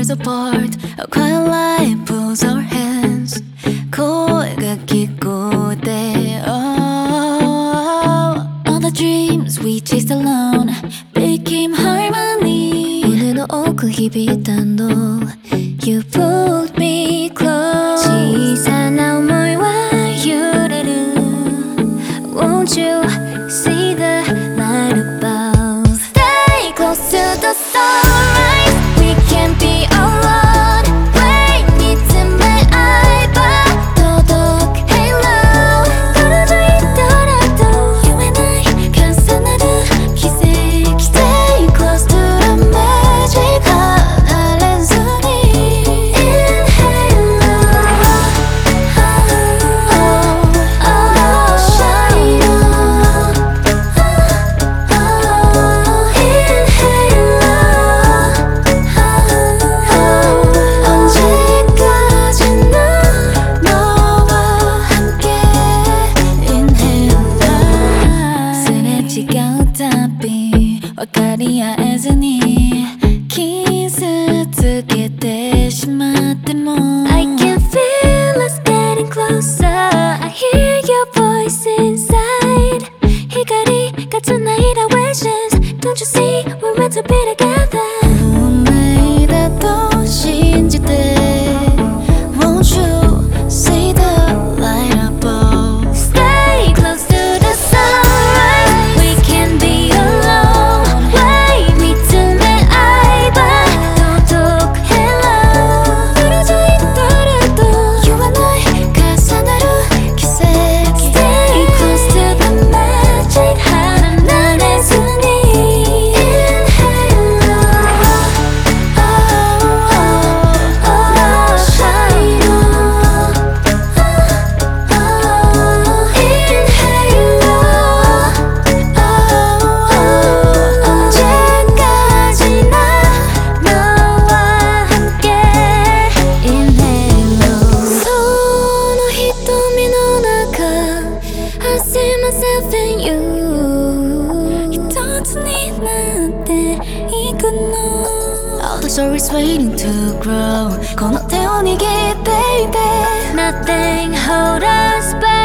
years apart. A quiet light pulls our hands. 코가 깊고 때 all the dreams we chased alone became harmony. 오늘도 오고 희비했던 너 You pulled me close.小さな想いは揺れる Won't you see the light above? Stay close to the sunrise. We can't be alone. When 이쯤에 알바도록 halo 떨어져 있더라도 You and I 가사나는 기색. Stay close to the magic 하늘의 순위. Inhale shine on. 언제까지나 너와 함께 Inhale. すれ違うたび分かり合えずに傷つけてしまっても I can feel us getting closer. I hear your voice inside. 光が繋いだ visions. Don't you see we're meant to be together? 運命だと信じて Won't you see the light above? Stay close to the sunrise. We can't be alone. Way 밑쯤에 알바도록 halo 떨어져 있더라도 You and I 가사나루 기색. Stay close to the magic 하늘의 순위. Inhale shine on. 언제까지나 너와 함께 Inhale. その瞳の中 I see myself in you. 一つになっていくの All the stories waiting to grow. この手を握っていて Nothing hold us back.